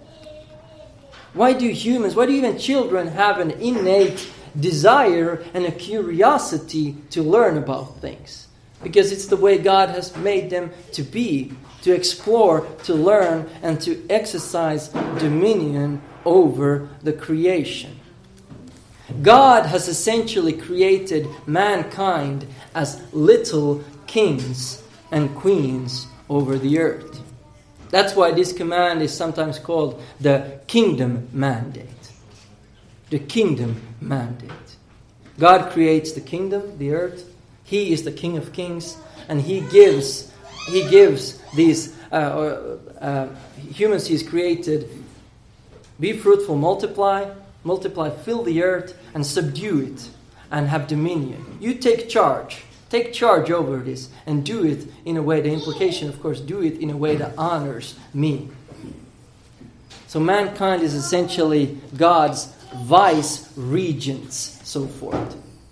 Why do even children have an innate desire and a curiosity to learn about things? Because it's the way God has made them to be, to explore, to learn, and to exercise dominion over the creation. God has essentially created mankind as little kings and queens over the earth. That's why this command is sometimes called the kingdom mandate. The kingdom mandate. God creates the kingdom, the earth. He is the King of Kings, and He gives these humans He's created. Be fruitful, multiply, fill the earth, and subdue it, and have dominion. You take charge. Take charge over this, and do it in a way. The implication, of course, do it in a way that honors me. So mankind is essentially God's vice-regents, so forth.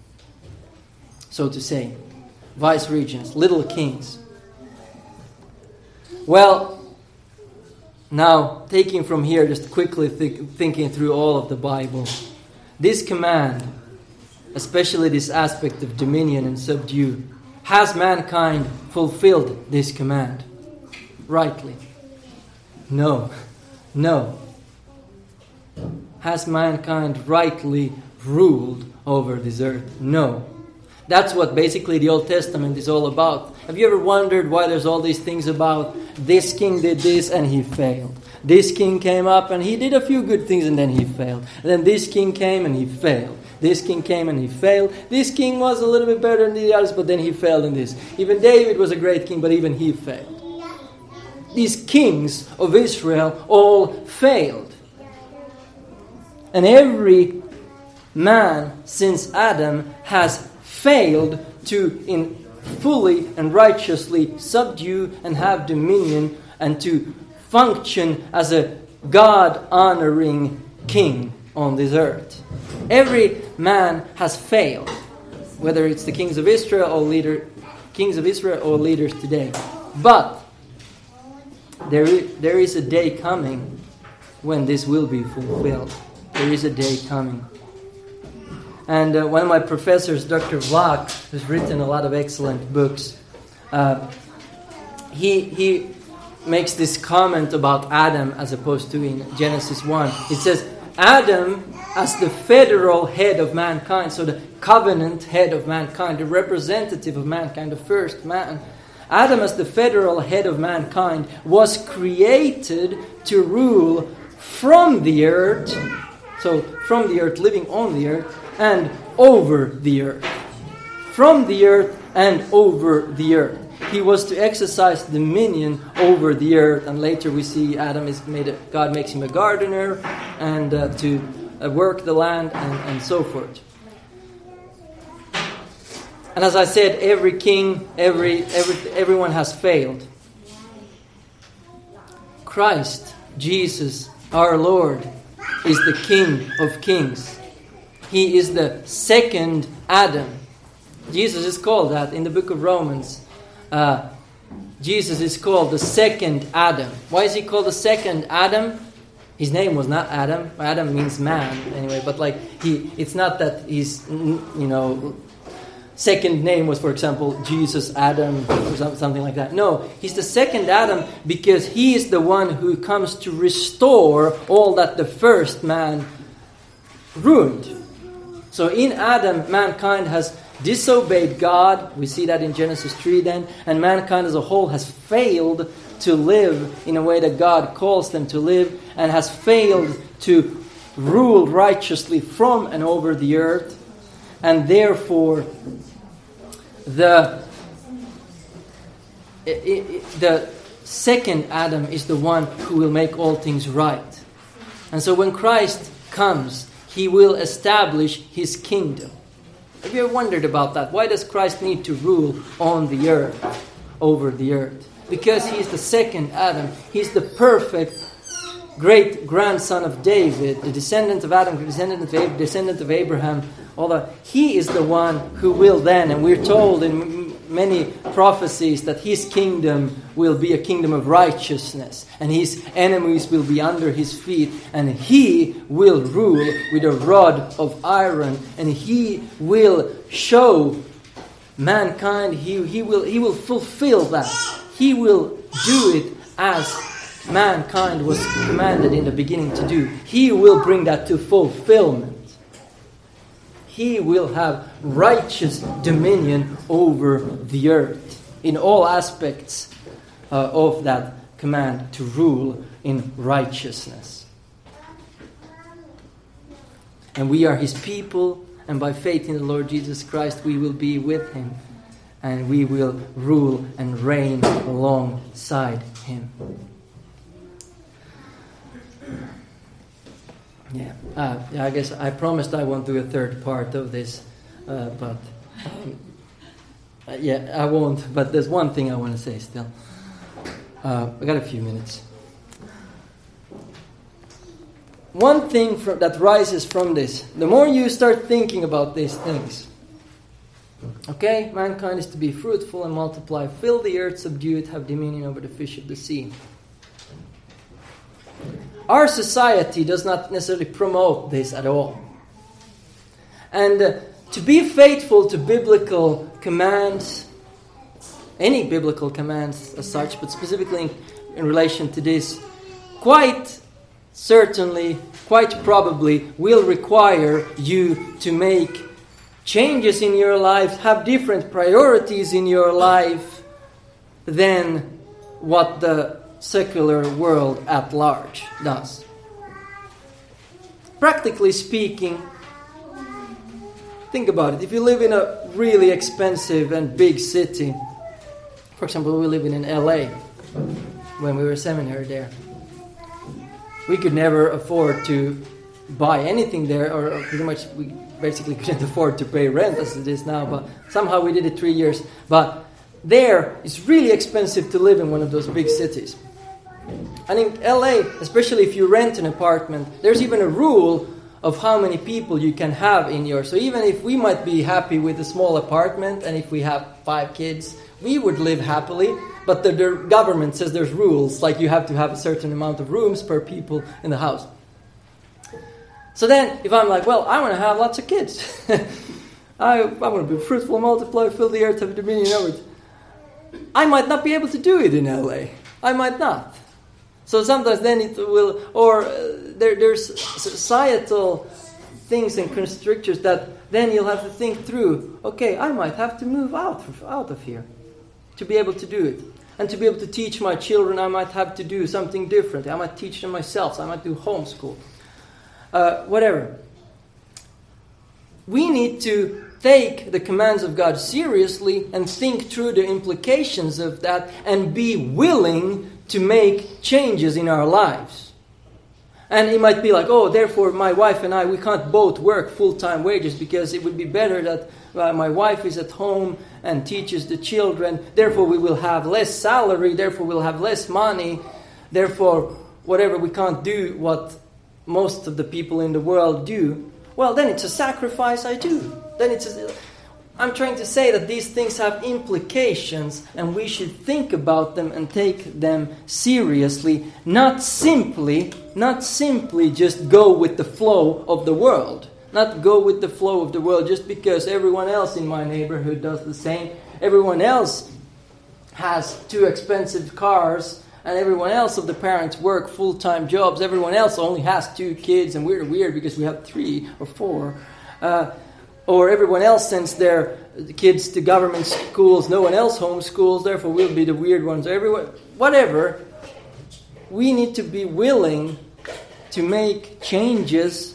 So to say, vice-regents, little kings. Well, now taking from here, just quickly thinking through all of the Bible, this command, especially this aspect of dominion and subdue, has mankind fulfilled this command rightly? No. Has mankind rightly ruled over this earth? No. That's what basically the Old Testament is all about. Have you ever wondered why there's all these things about this king did this and he failed? This king came up and he did a few good things and then he failed. And then this king came and he failed. This king came and he failed. This king was a little bit better than the others, but then he failed in this. Even David was a great king, but even he failed. These kings of Israel all failed. And every man since Adam has failed to fully and righteously subdue and have dominion and to function as a God-honoring king on this earth. Every man has failed, whether it's the kings of Israel or leaders today. But there is a day coming when this will be fulfilled. There is a day coming. And one of my professors, Dr. Vlach, who's written a lot of excellent books, he makes this comment about Adam as opposed to in Genesis 1. It says, Adam as the federal head of mankind, so the covenant head of mankind, the representative of mankind, the first man. Adam as the federal head of mankind was created to rule from the earth, so from the earth, living on the earth, and over the earth. From the earth and over the earth. He was to exercise dominion over the earth, and later we see God makes him a gardener and to work the land and so forth. And as I said, every king, everyone has failed. Christ, Jesus, our Lord, is the King of Kings. He is the second Adam. Jesus is called that in the book of Romans. Jesus is called the second Adam. Why is he called the second Adam? His name was not Adam. Adam means man anyway, but it's not that he's, second name was, for example, Jesus Adam or something like that. No, he's the second Adam because he is the one who comes to restore all that the first man ruined. So in Adam, mankind has disobeyed God. We see that in Genesis 3 then. And mankind as a whole has failed to live in a way that God calls them to live, and has failed to rule righteously from and over the earth. And therefore, the second Adam is the one who will make all things right. And so when Christ comes, he will establish his kingdom. Have you ever wondered about that? Why does Christ need to rule on the earth, over the earth? Because he is the second Adam. He's the perfect great-grandson of David, the descendant of Adam, descendant of Abraham. Although he is the one who will then, and we're told in many prophecies that his kingdom will be a kingdom of righteousness, and his enemies will be under his feet, and he will rule with a rod of iron, and he will show mankind, he will fulfill that. He will do it as mankind was commanded in the beginning to do. He will bring that to fulfillment. He will have righteous dominion over the earth in all aspects of that command to rule in righteousness. And we are his people, and by faith in the Lord Jesus Christ we will be with him, and we will rule and reign alongside him. I guess I promised I won't do a third part of this, but I won't. But there's one thing I want to say still. I got a few minutes. One thing that rises from this, the more you start thinking about these things, okay, mankind is to be fruitful and multiply, fill the earth, subdue it, have dominion over the fish of the sea. Our society does not necessarily promote this at all. And to be faithful to biblical commands, any biblical commands as such, but specifically in relation to this, quite certainly, quite probably, will require you to make changes in your life, have different priorities in your life than what the secular world at large does. Practically speaking, think about it. If you live in a really expensive and big city, for example, we live in LA when we were seminary there, we could never afford to buy anything there, or pretty much we basically couldn't afford to pay rent as it is now, but somehow we did it 3 years. But there, it's really expensive to live in one of those big cities. And in LA, especially if you rent an apartment, there's even a rule of how many people you can have in your... So even if we might be happy with a small apartment, and if we have 5 kids, we would live happily, but the government says there's rules, like you have to have a certain amount of rooms per people in the house. So then, if I'm like, well, I want to have lots of kids. I want to be fruitful, multiply, fill the earth, have dominion over it. I might not be able to do it in LA. I might not. So sometimes then it will, or there's societal things and constrictors that then you'll have to think through. Okay, I might have to move out of here to be able to do it. And to be able to teach my children, I might have to do something different. I might teach them myself. So I might do homeschool. Whatever. We need to take the commands of God seriously and think through the implications of that and be willing to make changes in our lives. And it might be like, oh, therefore my wife and I, we can't both work full-time wages because it would be better that my wife is at home and teaches the children. Therefore we will have less salary. Therefore we'll have less money. Therefore, whatever, we can't do what most of the people in the world do. Well, then it's a sacrifice I do. Then I'm trying to say that these things have implications and we should think about them and take them seriously, not simply just go with the flow of the world. Not go with the flow of the world just because everyone else in my neighborhood does the same. Everyone else has 2 expensive cars and everyone else of the parents work full-time jobs. Everyone else only has 2 kids and we're weird because we have 3 or 4. Or everyone else sends their kids to government schools. No one else homeschools. Therefore, we'll be the weird ones. Everyone, whatever. We need to be willing to make changes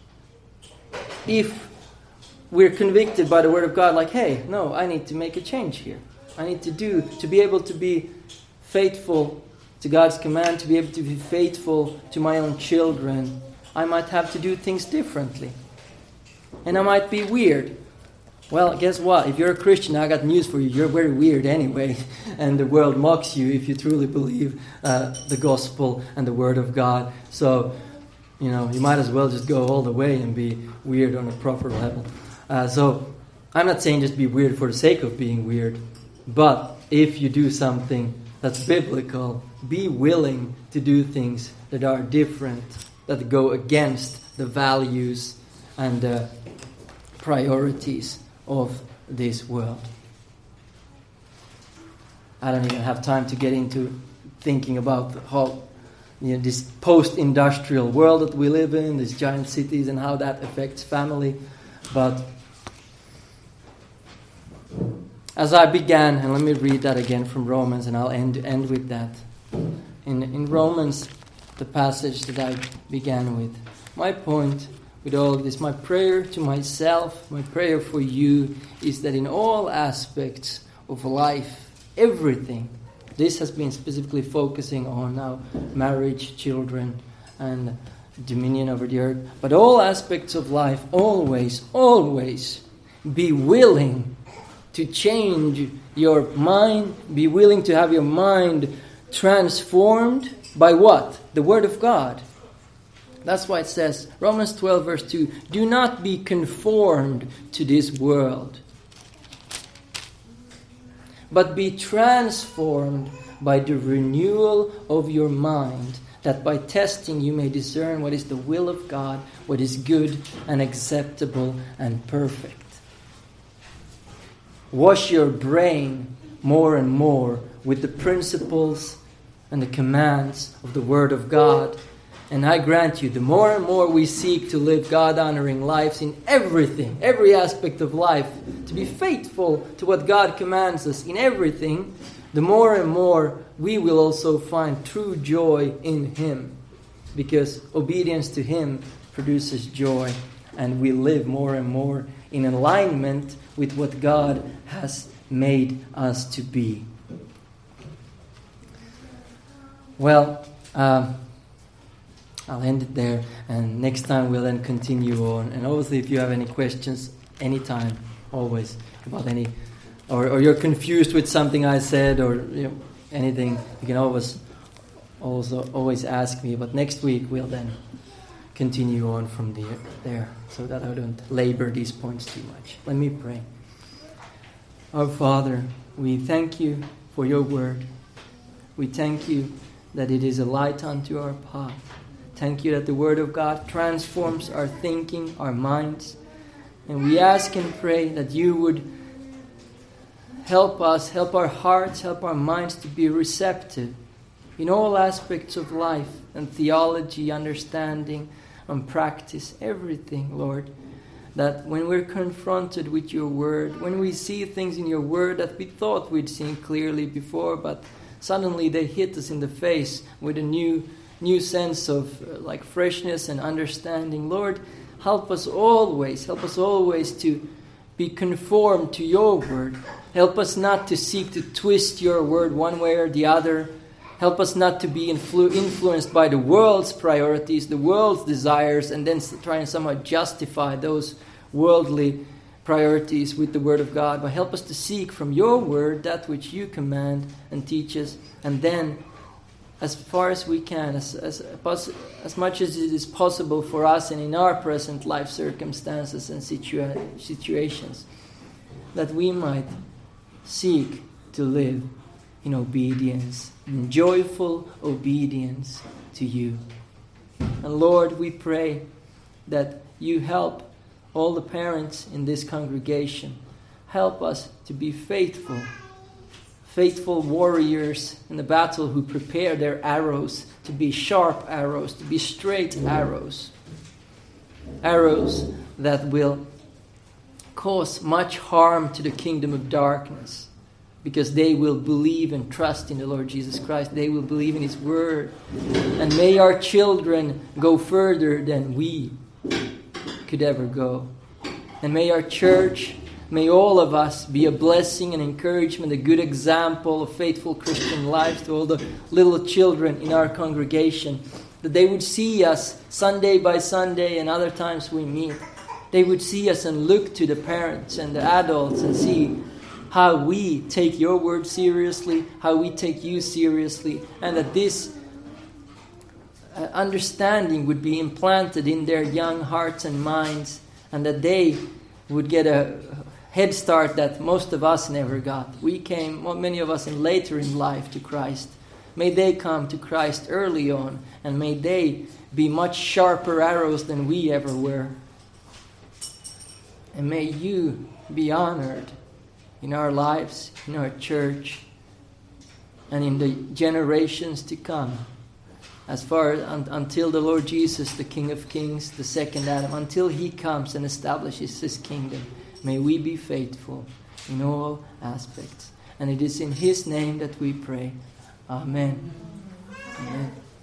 if we're convicted by the Word of God. Like, hey, no, I need to make a change here. I need to be able to be faithful to God's command, to be able to be faithful to my own children. I might have to do things differently. And I might be weird. Well, guess what? If you're a Christian, I got news for you. You're very weird anyway. And the world mocks you if you truly believe the gospel and the Word of God. So, you might as well just go all the way and be weird on a proper level. So, I'm not saying just be weird for the sake of being weird. But if you do something that's biblical, be willing to do things that are different, that go against the values and priorities of this world. I don't even have time to get into thinking about how this post-industrial world that we live in, these giant cities, and how that affects family. But as I began, and let me read that again from Romans, and I'll end with that. In Romans, the passage that I began with, my point with all of this, my prayer to myself, my prayer for you, is that in all aspects of life, everything, this has been specifically focusing on now marriage, children, and dominion over the earth, but all aspects of life, always be willing to change your mind, be willing to have your mind transformed by what? The Word of God. That's why it says, Romans 12 verse 2, do not be conformed to this world, but be transformed by the renewal of your mind, that by testing you may discern what is the will of God, what is good and acceptable and perfect. Wash your brain more and more with the principles and the commands of the Word of God. And I grant you, the more and more we seek to live God-honoring lives in everything, every aspect of life, to be faithful to what God commands us in everything, the more and more we will also find true joy in Him. Because obedience to Him produces joy, and we live more and more in alignment with what God has made us to be. Well, I'll end it there, and next time we'll then continue on. And obviously, if you have any questions, anytime, always, about any, or you're confused with something I said, or anything, you can always ask me. But next week we'll then continue on from there, so that I don't labor these points too much. Let me pray. Our Father, we thank you for your word. We thank you that it is a light unto our path. Thank you that the Word of God transforms our thinking, our minds. And we ask and pray that you would help us, help our hearts, help our minds to be receptive in all aspects of life and theology, understanding, and practice, everything, Lord. That when we're confronted with your Word, when we see things in your Word that we thought we'd seen clearly before, but suddenly they hit us in the face with a new sense of freshness and understanding. Lord, help us always to be conformed to your word. Help us not to seek to twist your word one way or the other. Help us not to be influenced by the world's priorities, the world's desires, and then try and somehow justify those worldly priorities with the word of God. But help us to seek from your word that which you command and teach us, and then as far as we can, as much as it is possible for us and in our present life circumstances and situations, that we might seek to live in obedience, in joyful obedience to you. And Lord, we pray that you help all the parents in this congregation. Help us to be faithful warriors in the battle who prepare their arrows to be sharp arrows, to be straight arrows. Arrows that will cause much harm to the kingdom of darkness, because they will believe and trust in the Lord Jesus Christ. They will believe in His Word. And may our children go further than we could ever go. And may our church, may all of us be a blessing and encouragement, a good example of faithful Christian life to all the little children in our congregation. That they would see us Sunday by Sunday and other times we meet. They would see us and look to the parents and the adults and see how we take your word seriously, how we take you seriously, and that this understanding would be implanted in their young hearts and minds, and that they would get a head start that most of us never got. We came, many of us, later in life to Christ. May they come to Christ early on, and may they be much sharper arrows than we ever were. And may you be honored in our lives, in our church, and in the generations to come. As far until the Lord Jesus, the King of Kings, the second Adam, until He comes and establishes His kingdom, may we be faithful in all aspects. And it is in His name that we pray. Amen. Amen.